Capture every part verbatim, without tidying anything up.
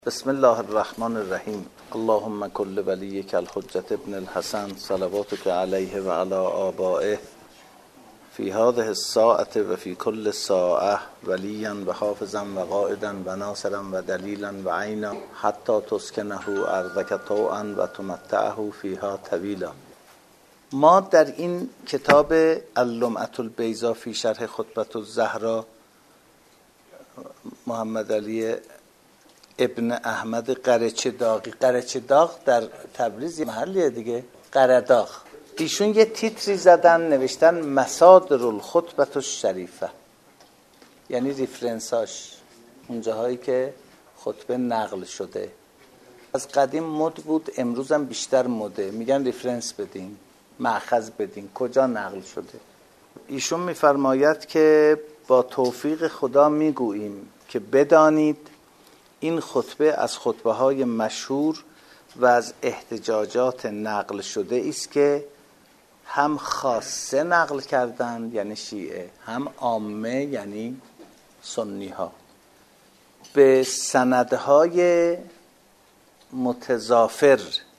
بسم الله الرحمن الرحیم. اللهم کل ولیک الحجة ابن الحسن صلواتک علیه و علی آبائه فی هذه الساعة و فی کل ساعة ولیا و حافظا و قائدا و ناصرا و دلیلا و عینا حتی تسکنه ارضک طوعا و تمتعه فیها طویلا. ما در این کتاب اللمعة البیضاء فی شرح خطبة الزهراء محمد علی ابن احمد قرچه‌داغی، قرچه‌داغ در تبریز محلیه دیگه، قرداغ، ایشون یه تیتری زدن نوشتن مصادر الخطبة الشریفه، یعنی ریفرنساش، اونجاهایی که خطبه نقل شده. از قدیم مد بود، امروز هم بیشتر مده، میگن ریفرنس بدین، مأخذ بدین کجا نقل شده. ایشون میفرماید که با توفیق خدا میگوییم که بدانید این خطبه از خطبه های مشهور و از احتجاجات نقل شده است که هم خاصه نقل کردند یعنی شیعه، هم عامه یعنی سنی ها، به سندهای متضافر.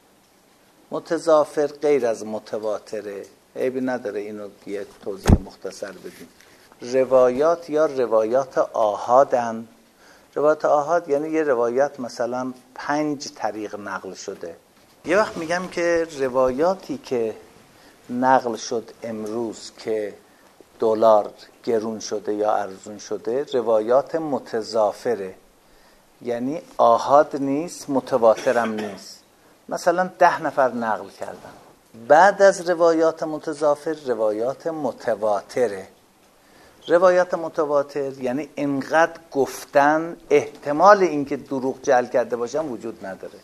متضافر غیر از متواتره، عیبی نداره اینو یه توضیح مختصر بدیم. روایات یا روایات آحادن. روایات آحاد یعنی یه روایت مثلا پنج طریق نقل شده. یه وقت میگم که روایاتی که نقل شد امروز که دلار گرون شده یا ارزون شده، روایات متضافره، یعنی آحاد نیست، متواترم نیست. مثلا ده نفر نقل کردن. بعد از روایات متضافر روایات متواتره. روایات متواتر یعنی انقدر گفتن احتمال اینکه دروغ جعل کرده باشن وجود نداره.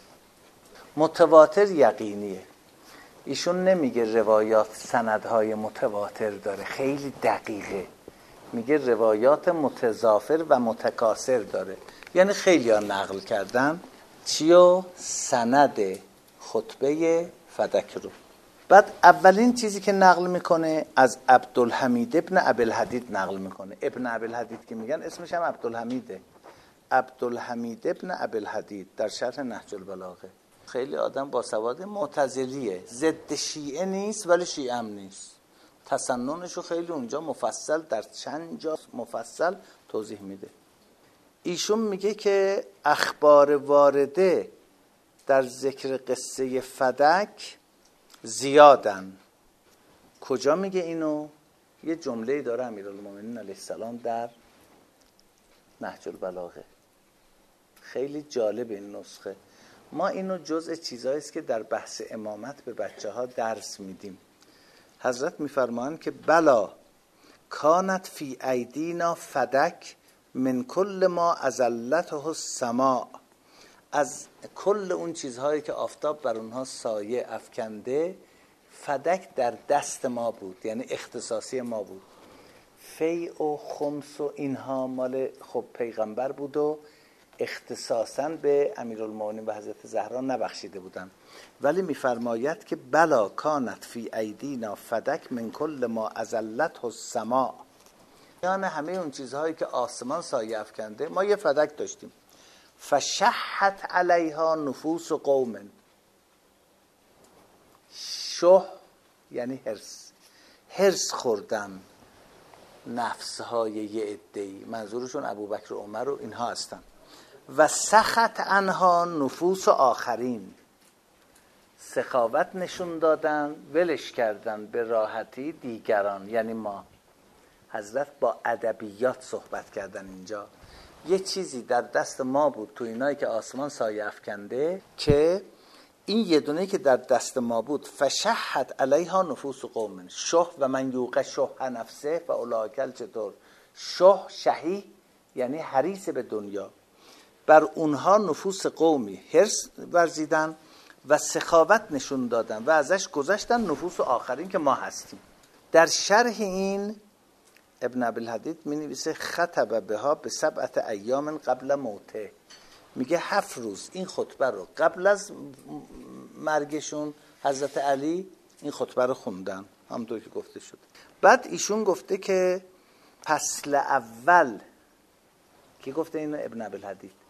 متواتر یقینیه. ایشون نمیگه روایات سندهای متواتر داره، خیلی دقیقه، میگه روایات متضافر و متکاثر داره، یعنی خیلی ها نقل کردن چیو؟ سند خطبه فدک رو. بعد اولین چیزی که نقل میکنه از عبدالحمید ابن ابوالحدید نقل میکنه. ابن ابوالحدید که میگن اسمش هم عبدالحمیده. عبدالحمید ابن ابوالحدید در شرح نهج البلاغه. خیلی آدم با سواد، معتزلیه، ضد شیعه نیست ولی شیعه هم نیست. تسننشو خیلی اونجا مفصل در چند جا مفصل توضیح میده. ایشون میگه که اخبار وارده در ذکر قصه فدک زیادن. کجا میگه اینو؟ یه جمله داره امیرالمومنین علیه السلام در نهج البلاغه، خیلی جالب این نسخه. ما اینو جزء چیزایی است که در بحث امامت به بچه ها درس میدیم. حضرت میفرمایند که بلا کانت فی ایدینا فدک من کل ما ازلته السماء، از کل اون چیزهایی که آفتاب بر اونها سایه افکنده، فدک در دست ما بود، یعنی اختصاصی ما بود. فیع و خمس و اینها مال خب پیغمبر بود و اختصاصاً به امیرالمومنین و حضرت زهرا نبخشیده بودن. ولی میفرماید که بلا کانت فی ایدینا فدک من کل ما ازلته السماء، یعنی همه اون چیزهایی که آسمان سایه افکنده ما یه فدک داشتیم. فشحت علیها نفوس قوم، شح یعنی هرس، هرس خوردن نفسهای یه عده‌ای، منظورشون ابوبکر و عمر و اینها هستن. و سخط عنها نفوس آخرین، سخاوت نشون دادن، ولش کردن به راحتی دیگران، یعنی ما. حضرت با ادبیات صحبت کردن اینجا. یه چیزی در دست ما بود تو اینایی که آسمان سایه افکنده، که این یه دونه که در دست ما بود. فشحت علیها نفوس قوم، شح و من یوق شح نفسه و اولئک چطور؟ شح شحیح یعنی حریص به دنیا. بر اونها نفوس قومی حرص ورزیدن و سخاوت نشون دادن و ازش گذشتن نفوس آخرین که ما هستیم. در شرح این ابن ابوالحدید می نویسه خطب بها به سبعت ایام قبل موته، میگه هفت روز این خطبه رو قبل از مرگشون حضرت علی این خطبه رو خوندن، همونطور که گفته شد. بعد ایشون گفته که فصل اول، کی گفته اینو؟ ابن ابوالحدید.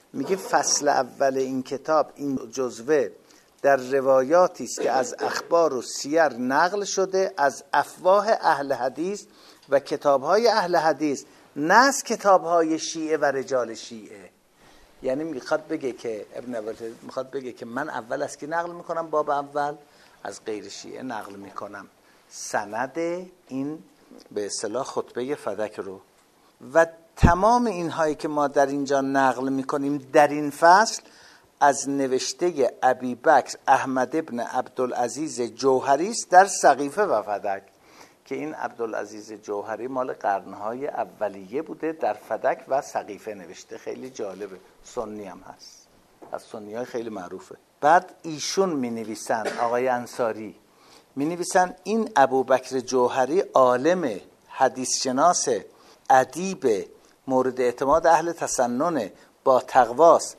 میگه فصل اول این کتاب، این جزوه، در روایاتی است که از اخبار و سیر نقل شده از افواه اهل حدیث و کتاب‌های اهل حدیث، نه از کتاب‌های شیعه و رجال شیعه. یعنی میخواد بگه که ابن ابوالعز میخواد بگه که من اول از کی نقل میکنم؟ باب اول از غیر شیعه نقل میکنم سند این به اصطلاح خطبه فدک رو. و تمام اینهایی که ما در اینجا نقل میکنیم در این فصل از نوشته ابی بکر احمد ابن عبدالعزیز جوهری است در سقیفه و فدک، که این عبدالعزیز جوهری مال قرنهای اولیه بوده، در فدک و سقیفه نوشته. خیلی جالبه، سنی هم هست، از سنی های خیلی معروفه. بعد ایشون می نویسن، آقای انصاری می نویسن این ابوبکر جوهری عالم حدیث شناس ادیب مورد اعتماد اهل تسنن با تقواست،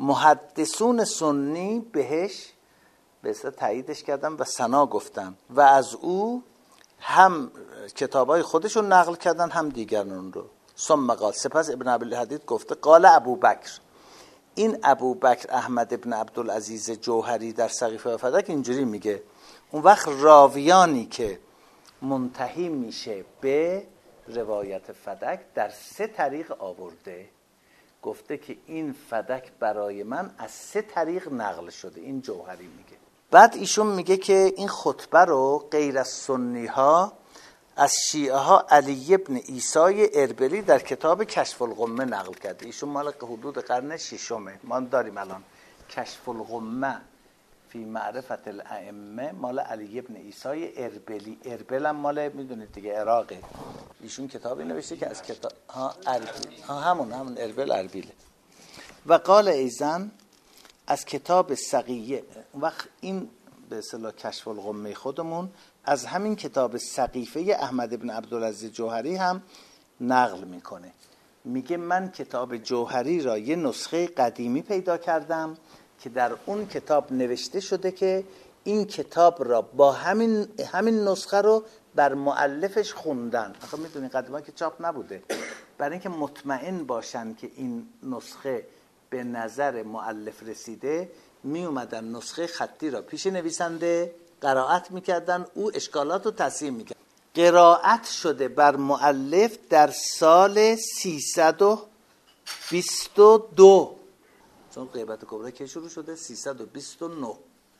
محدثون سنی بهش به اصطلاح تاییدش کردن و ثنا گفتن و از او هم کتابای خودشون نقل کردن هم دیگران رو. ثم قال، سپس ابن عبدالحدید گفته قال ابوبکر، این ابوبکر احمد ابن عبدالعزیز جوهری در سقیفه و فدک اینجوری میگه. اون وقت راویانی که منتهی میشه به روایت فدک در سه طریق آورده، گفته که این فدک برای من از سه طریق نقل شده. این جوهری میگه. بعد ایشون میگه که این خطبه رو غیر از سنی ها از شیعه ها علی ابن عیسی اربلی در کتاب کشف الغمه نقل کرده. ایشون مال حدود قرن ششمه. ما داریم الان کشف الغمه فی معرفت الائمه مال علی ابن عیسی اربلی. اربل هم مال میدونید دیگه عراقه. ایشون کتابی نوشته که از کتاب ها اربیل، ها همون همون اربل اربیله. و قال ایزن از کتاب سقیه. وقت این به اصطلاح کشف الغمه خودمون از همین کتاب سقیفه احمد ابن عبدالعزیز جوهری هم نقل میکنه. میگه من کتاب جوهری را یه نسخه قدیمی پیدا کردم که در اون کتاب نوشته شده که این کتاب را با همین همین نسخه رو بر مؤلفش خوندن. آخه میدونی قدیما که چاپ نبوده، برای اینکه مطمئن باشن که این نسخه به نظر مؤلف رسیده، می اومدن نسخه خطی را پیش نویسنده قرائت میکردن، او اشکالات رو تصحیح میکرد. قرائت شده بر مؤلف در سال سیصد و بیست و دو، چون غیبت کبرا که شروع شده سیصد و بیست و نه.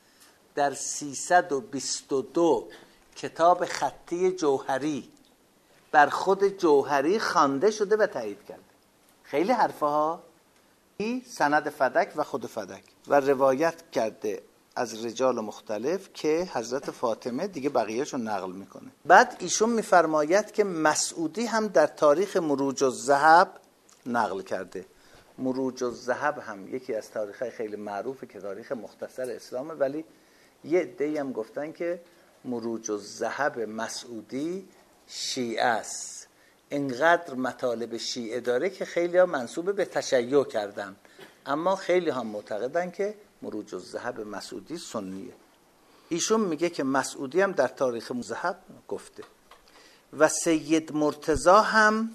در سیصد و بیست و دو کتاب خطی جوهری بر خود جوهری خوانده شده و تایید کرده. خیلی حرفه ها. این سند فدک و خود فدک و روایت کرده از رجال مختلف که حضرت فاطمه دیگه بقیه‌شون نقل میکنه. بعد ایشون میفرماید که مسعودی هم در تاریخ مروج الذهب نقل کرده. مروج الذهب هم یکی از تاریخ‌های خیلی معروفه که تاریخ مختصر اسلامه، ولی یه عده‌ای هم گفتن که مروج الذهب مسعودی شیعه است. اینقدر مطالب شیعه داره که خیلی ها منسوب به تشیع کردن، اما خیلی هم معتقدن که مروج الذهب مسعودی سنیه. ایشون میگه که مسعودی هم در تاریخ الذهب گفته. و سید مرتضی هم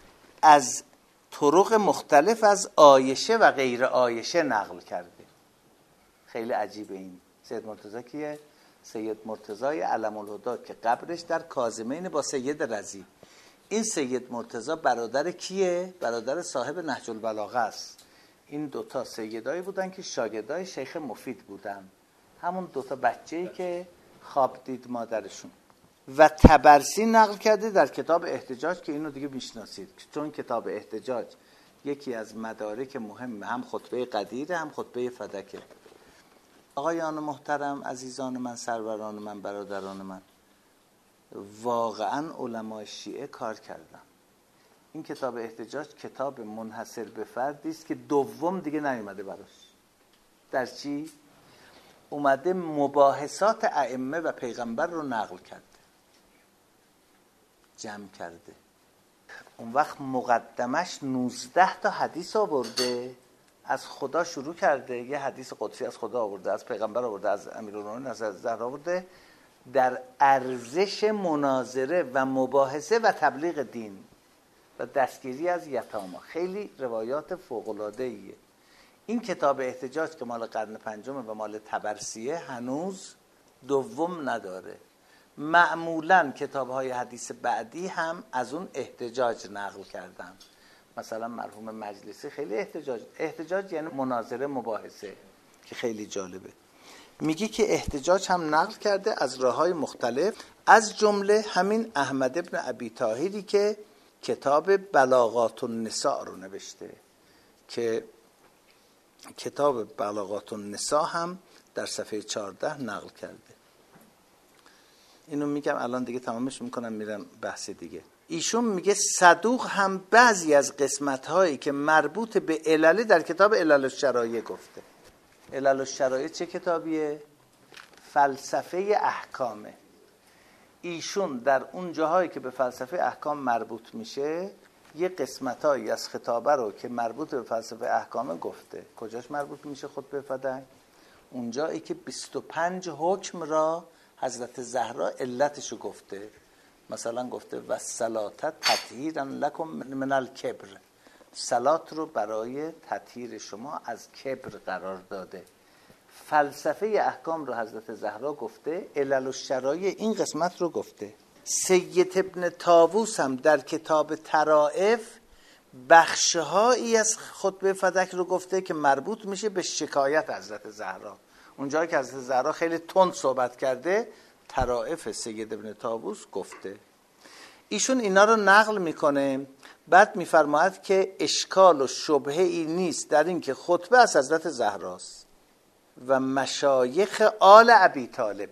از طرق مختلف از عایشه و غیر عایشه نقل کرده. خیلی عجیبه. این سید مرتضی کیه؟ سید مرتضی علم الهدی که قبرش در کاظمین با سید رضی. این سید مرتضی برادر کیه؟ برادر صاحب نهج البلاغه است. این دوتا سیدایی بودن که شاگردای شیخ مفید بودن، همون دوتا بچه‌ای که خواب دید مادرشون. و طبرسی نقل کرده در کتاب احتجاج که اینو دیگه میشناسید، چون کتاب احتجاج یکی از مدارک مهم هم خطبه قدیره هم خطبه فدکه. آقایان محترم، عزیزان من، سروران من، برادران من، واقعا علمای شیعه کار کردن. این کتاب احتجاج کتاب منحصر به فردی است که دوم دیگه نیومده براش. در چی؟ اومده مباحثات ائمه و پیغمبر رو نقل کرده، جمع کرده. اون وقت مقدمش نوزده تا حدیث آورده، از خدا شروع کرده، یه حدیث قدسی از خدا آورده، از پیغمبر آورده، از امیرالمومنین از زهرا آورده، در ارزش مناظره و مباحثه و تبلیغ دین و دستگیری از یتاما. خیلی روایات فوق‌العاده‌ایه. این کتاب احتجاج که مال قرن پنجم و مال طبرسیه هنوز دوم نداره. معمولاً کتاب‌های حدیث بعدی هم از اون احتجاج نقل کردن. مثلا مرحوم مجلسی خیلی احتجاج احتجاج یعنی مناظره، مباحثه، که خیلی جالبه. میگه که احتجاج هم نقل کرده از راه‌های مختلف، از جمله همین احمد ابن ابی طاهری که کتاب بلاغات النساء رو نوشته، که کتاب بلاغات النساء هم در صفحه چهارده نقل کرده. اینو میگم الان دیگه تمامش میکنم میرم بحث دیگه. ایشون میگه صدوق هم بعضی از قسمت‌هایی که مربوط به علل در کتاب علل الشرایع گفته. علل الشرایع چه کتابیه؟ فلسفه احکامه. ایشون در اون جاهایی که به فلسفه احکام مربوط میشه یه قسمتایی از خطابه رو که مربوط به فلسفه احکامه گفته. کجاش مربوط میشه خطبه فدک؟ اونجایی که بیست و پنج حکم را حضرت زهرا علتشو گفته. مثلا گفته و صلات تطهیرا لکم من الکبر، صلات رو برای تطهیر شما از کبر قرار داده. فلسفه احکام رو حضرت زهرا گفته، علل الشرایع این قسمت رو گفته. سید ابن طاووس هم در کتاب طرائف بخشهایی از خطبه فدک رو گفته که مربوط میشه به شکایت حضرت زهرا. اونجایی که حضرت زهرا خیلی تند صحبت کرده، طرائف سید ابن طاووس گفته. ایشون اینا رو نقل میکنه، بعد میفرماید که اشکال و شبهه ای نیست در این که خطبه از حضرت زهراست و مشایخ آل ابی طالب،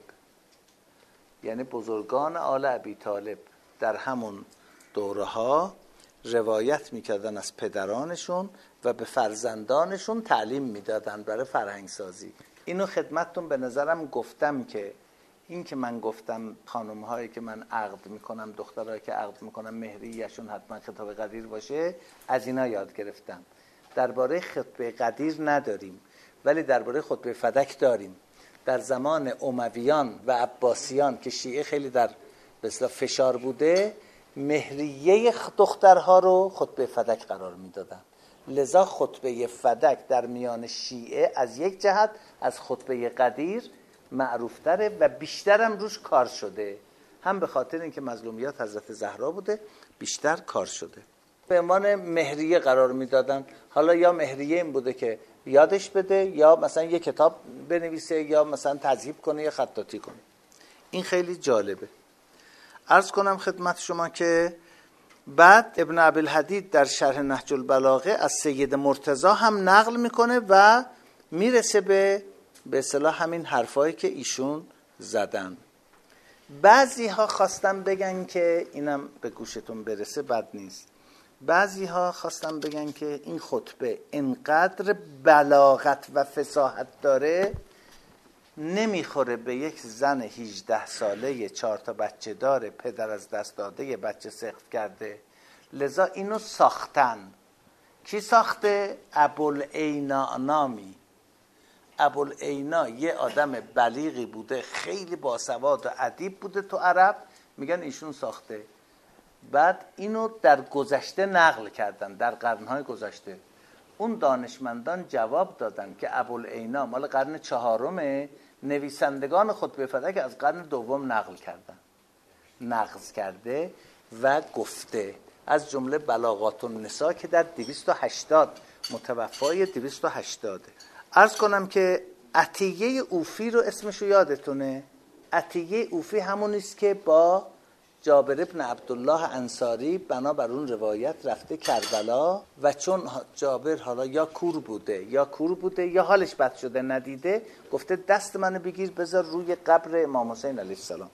یعنی بزرگان آل ابی طالب در همون دوره ها روایت میکردن از پدرانشون و به فرزندانشون تعلیم میدادن برای فرهنگ سازی. اینو خدمتتون به نظرم گفتم که این که من گفتم خانم هایی که من عقد میکنم، دخترهایی که عقد میکنم، مهریه‌شون حتما خطاب قدیر باشه، از اینا یاد گرفتم. درباره خطبه قدیر نداریم ولی درباره خطبه فدک داریم. در زمان امویان و عباسیان که شیعه خیلی در به اصطلاح فشار بوده، مهریه دخترها رو خطبه فدک قرار میدادن. لذا خطبه فدک در میان شیعه از یک جهت از خطبه قدیر معروفتره و بیشترم روش کار شده، هم به خاطر اینکه مظلومیات حضرت زهرا بوده بیشتر کار شده. به عنوان مهریه قرار میدادن. حالا یا مهریه این بوده که یادش بده، یا مثلا یک کتاب بنویسه، یا مثلا تذهیب کنه، یا خطاطی کنه. این خیلی جالبه. عرض کنم خدمت شما که بعد ابن ابوالحدید در شرح نهج البلاغه از سید مرتضی هم نقل میکنه و میرسه به به اصطلاح همین حرفایی که ایشون زدن. بعضی ها خواستن بگن که اینم به گوشتون برسه بد نیست. بعضی ها خواستن بگن که این خطبه انقدر بلاغت و فصاحت داره نمیخوره به یک زن هجده ساله چهار تا بچه داره، پدر از دست داده، بچه سقط کرده. لذا اینو ساختن. کی ساخته؟ ابوالعینا نامی. ابوالعینا یه آدم بلیغی بوده، خیلی باسواد و ادیب بوده تو عرب، میگن ایشون ساخته. بعد اینو در گذشته نقل کردن، در قرنهای گذشته. اون دانشمندان جواب دادن که ابوالعینا مال قرن چهارمه، نویسندگان خطبه فدک از قرن دوم نقل کردن، نقض کرده و گفته. از جمله بلاغات النساء که در دویست و هشتاد متوفای دویست و هشتاد. عرض کنم که عطیه اوفی رو اسمشو یادتونه؟ عطیه اوفی همونیست که با جابر ابن عبدالله انصاری بنابر اون روایت رفته کربلا و چون جابر حالا یا کور بوده یا کور بوده یا حالش بد شده ندیده، گفته دست منو بگیر بذار روی قبر امام حسین علیه السلام.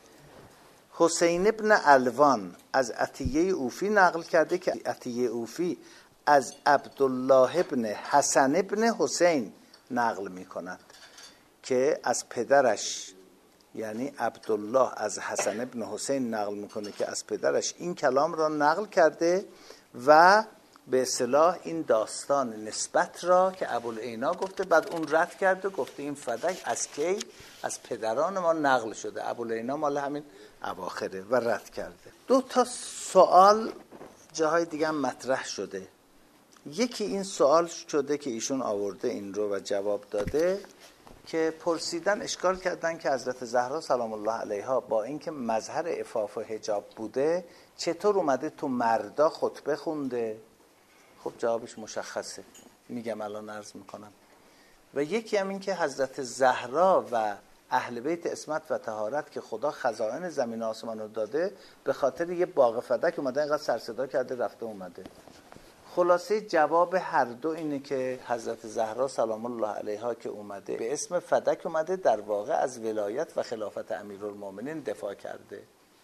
حسین ابن الوان از عطیه اوفی نقل کرده که عطیه اوفی از عبدالله ابن حسن ابن حسین نقل می کند که از پدرش، یعنی عبدالله از حسن ابن حسین نقل میکنه که از پدرش این کلام را نقل کرده و به اصطلاح این داستان نسبت را که ابوالعینا گفته بعد اون رد کرده، گفته این فدک از کی؟ از پدران ما نقل شده. ابوالعینا مال همین اواخره و رد کرده. دو تا سوال جاهای دیگه هم مطرح شده. یکی این سوال شده که ایشون آورده این رو و جواب داده که پرسیدن اشکال کردن که حضرت زهرا سلام الله علیها با اینکه مظهر عفاف و حجاب بوده چطور اومده تو مردا خطبه خونده؟ خب جوابش مشخصه، میگم الان عرض میکنم. و یکی هم این که حضرت زهرا و اهل بیت عصمت و طهارت که خدا خزائن زمین و آسمان رو داده به خاطر یه باغ فدک اومده اینقدر سر صدا کرده رفته اومده. خلاصه جواب هر دو اینه که حضرت زهرا سلام الله علیها که اومده به اسم فدک اومده، در واقع از ولایت و خلافت امیرالمومنین دفاع کرده.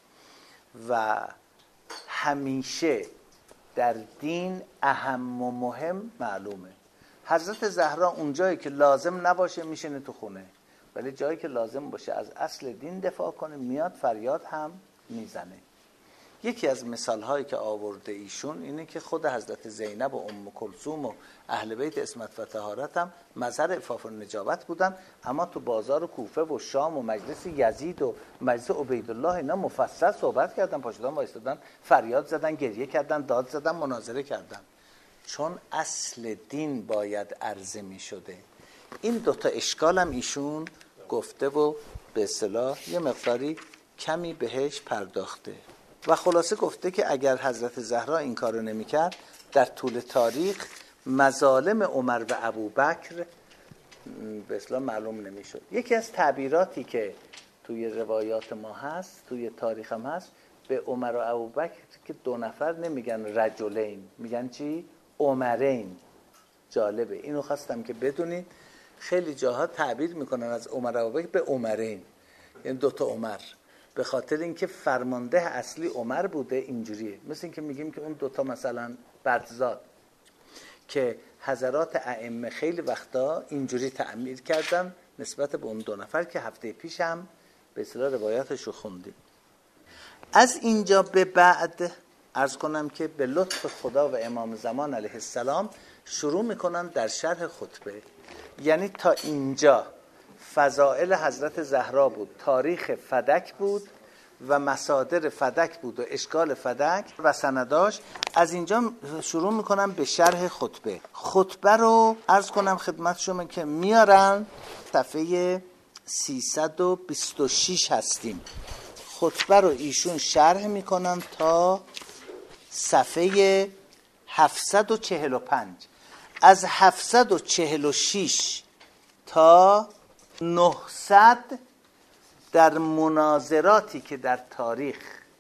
و همیشه در دین اهم و مهم معلومه، حضرت زهرا اونجایی که لازم نباشه میشینه تو خونه، ولی جایی که لازم باشه از اصل دین دفاع کنه میاد فریاد هم میزنه. یکی از مثال هایی که آورده ایشون اینه که خود حضرت زینب و ام کلثوم و اهل بیت عصمت و طهارت هم مظهر عفاف و نجابت بودن، اما تو بازار کوفه و شام و مجلس یزید و مجلس عبیدالله اینا مفصل صحبت کردن، پاشدن وایستادن فریاد زدن، گریه کردن، داد زدن، مناظره کردن، چون اصل دین باید عرضه می شده. این دوتا اشکال هم ایشون گفته و به اصطلاح یه مقداری کمی بهش پرداخته و خلاصه گفته که اگر حضرت زهرا این کارو نمی کرد در طول تاریخ مظالم عمر و ابوبکر به اصطلاح معلوم نمی شد. یکی از تعبیراتی که توی روایات ما هست، توی تاریخ هم هست، به عمر و ابوبکر که دو نفر نمیگن رجلین، میگن چی؟ عمرین. جالبه، اینو خواستم که بدونید. خیلی جاها تعبیر میکنن از عمر و ابوبکر به عمرین، یعنی دوتا عمر، به خاطر اینکه فرمانده اصلی عمر بوده. اینجوریه، مثل اینکه میگیم که اون دوتا مثلا برزاد که حضرات ائمه خیلی وقتا اینجوری تعبیر کردن نسبت به اون دو نفر که هفته پیش هم به اصطلاح روایاتش رو خوندیم. از اینجا به بعد عرض کنم که به لطف خدا و امام زمان علیه السلام شروع میکنن در شرح خطبه. یعنی تا اینجا فضائل حضرت زهرا بود، تاریخ فدک بود و مصادر فدک بود و اشکال فدک و سنداش. از اینجا شروع میکنم به شرح خطبه. خطبه رو عرض کنم خدمت شما که میارن صفحه سیصد و بیست و شش هستیم. خطبه رو ایشون شرح میکنن تا صفحه هفتصد و چهل و پنج. از هفتصد و چهل و شش تا نهصد در مناظراتی که در تاریخ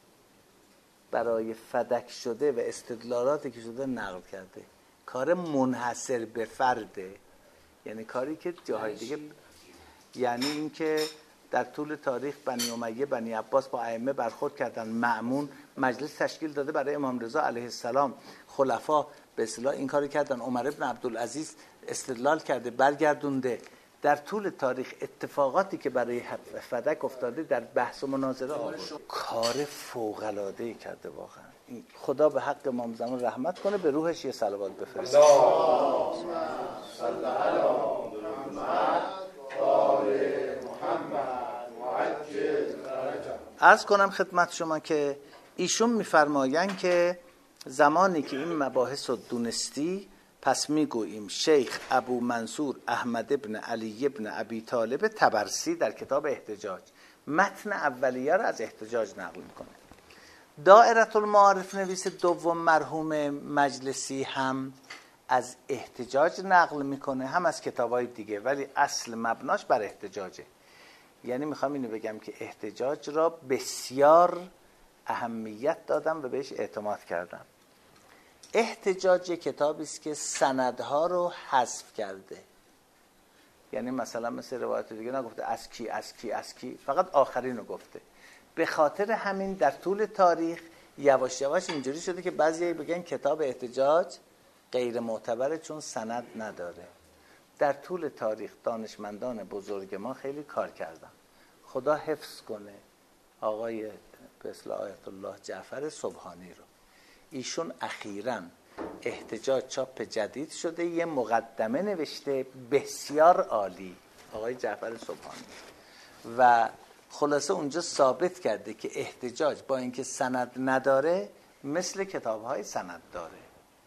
برای فدک شده و استدلالاتی که شده نقل کرده. کار منحصر به فرده، یعنی کاری که جاهای دیگه، یعنی این که در طول تاریخ بنی امیه بنی عباس با ائمه برخورد کردن، مأمون مجلس تشکیل داده برای امام رضا علیه السلام، خلفا به اصطلاح این کاری کردن، عمر ابن عبدالعزیز استدلال کرده برگردونده. در طول تاریخ اتفاقاتی که برای فدک افتاده در بحث و مناظره آورد. کار فوق العاده کرده واقعا. خدا به حق امام زمان رحمت کنه، به روحش یه صلوات بفرسته. اللهم صل علی محمد وعجل فرجه. عرض کنم خدمت شما که ایشون میفرمایند که زمانی که این مباحث رو دونستی، پس میگوییم شیخ ابو منصور احمد ابن علی ابن ابی طالب طبرسی در کتاب احتجاج متن اولیه را از احتجاج نقل میکنه. دائره المعارف نویس دوم مرحوم مجلسی هم از احتجاج نقل میکنه، هم از کتابای دیگه، ولی اصل مبناش بر احتجاجه. یعنی میخوام اینو بگم که احتجاج را بسیار اهمیت دادم و بهش اعتماد کردم. احتجاج یک کتابی است که سندها رو حذف کرده. یعنی مثلا مثل روایت دیگه نگفته از کی از کی از کی، فقط آخرین رو گفته. به خاطر همین در طول تاریخ یواش یواش اینجوری شده که بعضی بگن کتاب احتجاج غیر معتبره چون سند نداره. در طول تاریخ دانشمندان بزرگ ما خیلی کار کردن. خدا حفظ کنه آقای به اصطلاح آیت الله جعفر سبحانی رو. ایشون اخیراً احتجاج چاپ جدید شده، یه مقدمه نوشته بسیار عالی آقای جعفر سبحانی، و خلاصه اونجا ثابت کرده که احتجاج با اینکه سند نداره مثل کتاب‌های سند داره.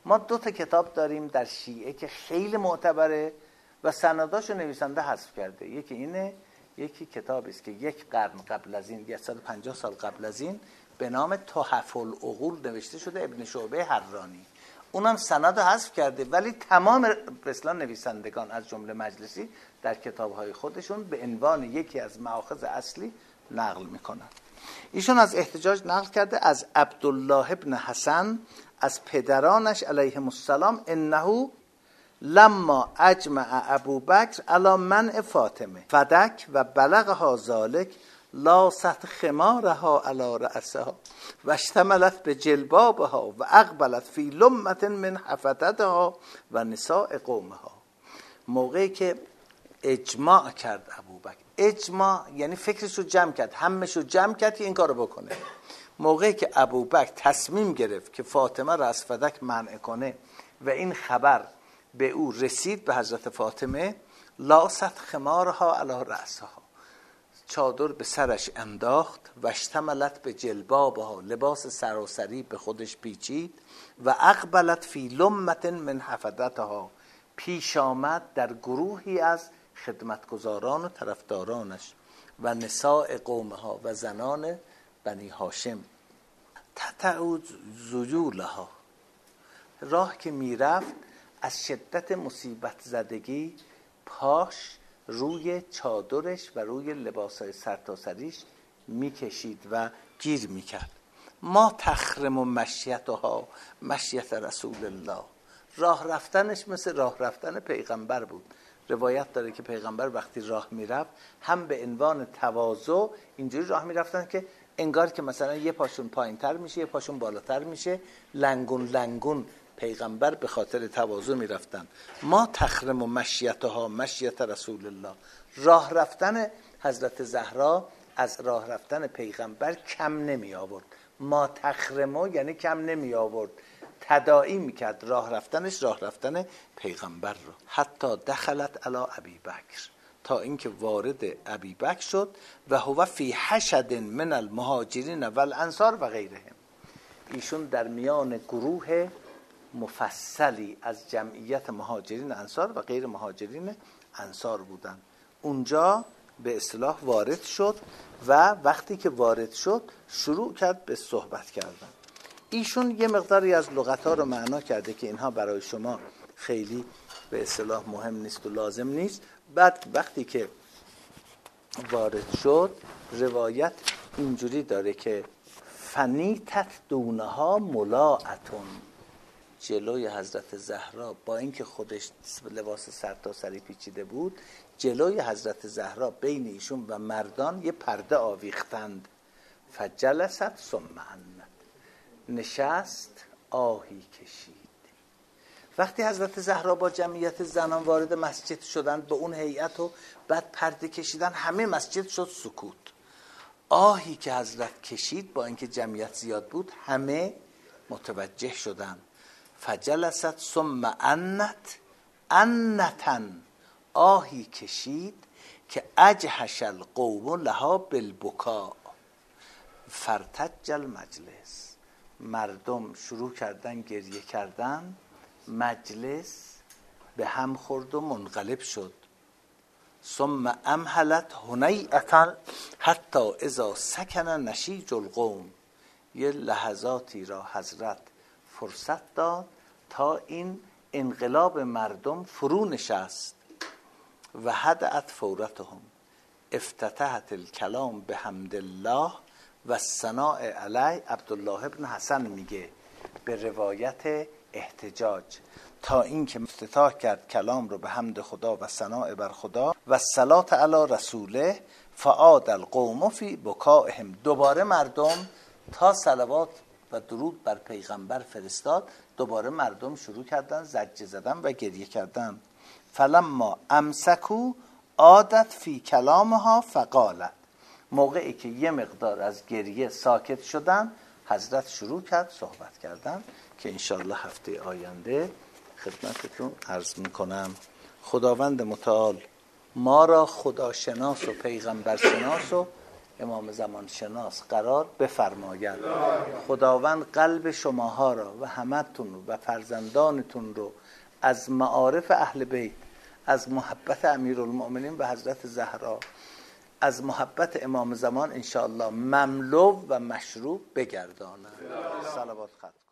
ما دو تا کتاب داریم در شیعه که خیلی معتبره و سنداشو نویسنده حذف کرده. یکی اینه، یکی کتابی است که یک قرن قبل از این، صد و پنجاه سال قبل از این، به نام تحف العقول نوشته شده، ابن شعبه حرانی. اونم سند حذف کرده، ولی تمام به اصطلاح نویسندگان از جمله مجلسی در کتاب‌های خودشون به عنوان یکی از مآخذ اصلی نقل میکنن. ایشون از احتجاج نقل کرده از عبدالله ابن حسن از پدرانش علیهم السلام انه لما اجمع ابو بکر علی منع فاطمه فدک و بلغها ذلک لاست خمارها علی رأسها و اشتملت به جلبابها و اقبلت فی لمت من حفتتها و نساء قومها. موقعی که اجماع کرد ابو بکر، اجماع یعنی فکرشو جمع کرد، همشو جمع کرد که این کارو بکنه. موقعی که ابو بکر تصمیم گرفت که فاطمه را از فدک منع کنه و این خبر به او رسید، به حضرت فاطمه، لاست خمارها علی رأسها، چادر به سرش انداخت و اشتملت به جلبابها، لباس سراسری به خودش پیچید و اقبلت فی لمت من حفدتها، پیش آمد در گروهی از خدمتگزاران و طرفدارانش و نساء قومها و زنان بنی هاشم. تتعود زیولها، راه که میرفت از شدت مصیبت زدگی پاش روی چادرش و روی لباسای سرتاسریش میکشید و گیر میکرد. ما تخرم و مشیتها مشیت رسول الله، راه رفتنش مثل راه رفتن پیغمبر بود. روایت داره که پیغمبر وقتی راه میرفت هم به عنوان تواضع اینجوری راه میرفتن که انگار که مثلا یه پاشون پایین تر میشه، یه پاشون بالاتر میشه، لنگون لنگون پیغمبر به خاطر تواضع میرفتن. ما تخرم و مشیتها مشیت رسول الله، راه رفتن حضرت زهرا از راه رفتن پیغمبر کم نمی آورد. ما تخرمو یعنی کم نمی آورد، تداعی میکرد راه رفتنش راه رفتن پیغمبر رو. حتی دخلت علی ابی بکر، تا اینکه وارد ابی بکر شد و هو فی حشد من المهاجرین و الانصار و غیرهم، ایشون در میان گروه مفصلی از جمعیت مهاجرین انصار و غیر مهاجرین انصار بودن. اونجا به اصطلاح وارد شد و وقتی که وارد شد شروع کرد به صحبت کردن. ایشون یه مقداری از لغت‌ها رو معنا کرده که اینها برای شما خیلی به اصطلاح مهم نیست و لازم نیست. بعد وقتی که وارد شد روایت اینجوری داره که فنیتت دونها ملاعتون، جلوی حضرت زهرا با اینکه خودش لباس سرتاسری پیچیده بود، جلوی حضرت زهرا بین ایشون و مردان یه پرده آویختند. فجلست ثم انت، نشست آهی کشید. وقتی حضرت زهرا با جمعیت زنان وارد مسجد شدند به اون هیئت و بعد پرده کشیدن، همه مسجد شد سکوت. آهی که حضرت کشید با اینکه جمعیت زیاد بود همه متوجه شدند. فجلست ثم انت انتن، آهی کشید که اجهش القوم لها بالبکاء فرتج المجلس، مردم شروع کردن گریه کردن، مجلس به هم خورد و منقلب شد. ثم امهلت هنیئة حتی اذا سکن نشیج القوم، یه لحظاتی را حضرت فرصت داد تا این انقلاب مردم فرو نشست. و هدأت فورتهم، افتتحت الکلام به حمد الله و ثناء علی. عبدالله ابن حسن میگه به روایت احتجاج، تا اینکه افتتاح کرد کلام رو به حمد خدا و ثناء بر خدا و صلاة علی رسوله، فعاد القوم فی بکائهم، دوباره مردم تا صلوات و درود بر پیغمبر فرستاد دوباره مردم شروع کردن زجه زدن و گریه کردن. فلما امسکو عادت فی کلامها فقالت، موقعی که یه مقدار از گریه ساکت شدن حضرت شروع کرد صحبت کردن که انشاءالله هفته آینده خدمتتون عرض میکنم. خداوند متعال ما را خداشناس و پیغمبر شناس و امام زمان شناس قرار بفرماید. خداوند قلب شماها را و همتون و فرزندانتون رو از معارف اهل بیت، از محبت امیرالمؤمنین و حضرت زهرا، از محبت امام زمان انشاءالله مملو و مشروع بگردانند. صلوات ختم.